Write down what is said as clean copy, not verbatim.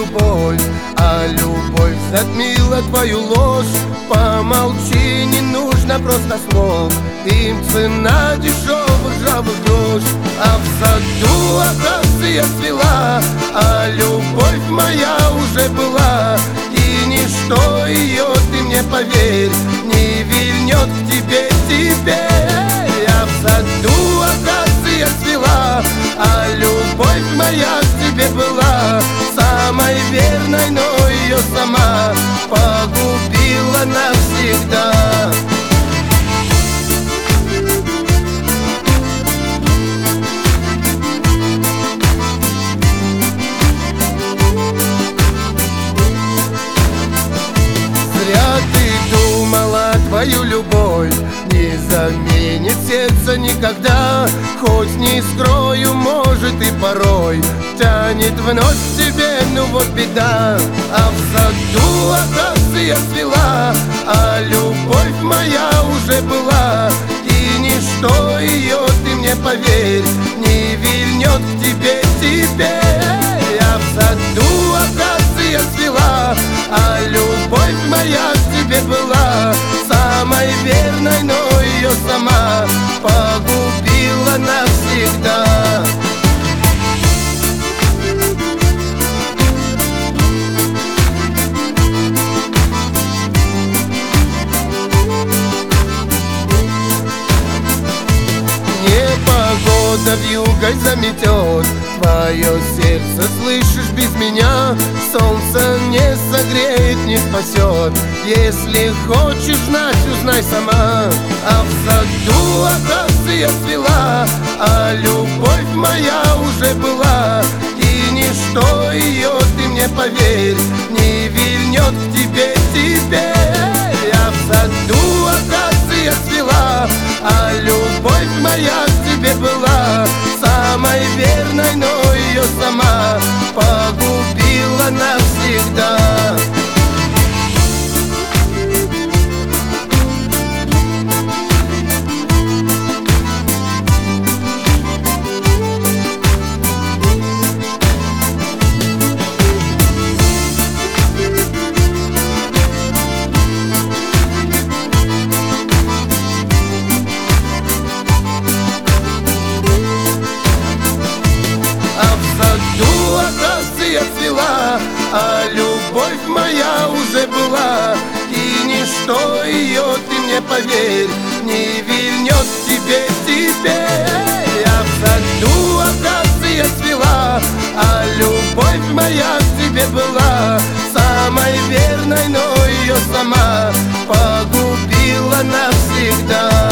любовь, а любовь затмила твою ложь. Помолчи, не нужно просто слов, им цена дешевых жабых грош. А в саду акация цвела, а любовь моя уже была. И ничто ее, ты мне поверь, не вильнет к тебе теперь. А в саду акация цвела, а любовь моя к тебе была. Самой верной, но ее сама погубила навсегда. Зря ты думала, твою любовь не заменит сердце никогда. Хоть не скрою, может и порой тянет вновь к тебе, ну вот беда. А в саду акация цвела, а любовь моя уже была. И ничто ее, ты мне поверь, не вильнет к тебе теперь. А в саду акация цвела, а любовь моя к тебе была. Самой верной, но ее сама погубила навсегда. Непогода вьюгой заметет твое сердце, слышишь, без меня солнце не согреет, не спасет. Если хочешь знать, узнай сама. А в саду акация цвела, а любовь моя уже была. И ничто ее, ты мне поверь, не вильнет к тебе теперь. А в саду акация цвела, а любовь моя к тебе была. Самой верной, но ее сама погубила навсегда. Акация цвела, а любовь моя уже была. И ничто ее, ты мне поверь, не вильнет к тебе теперь. А в саду акация цвела, а любовь моя к тебе была. Самой верной, но ее сама погубила навсегда.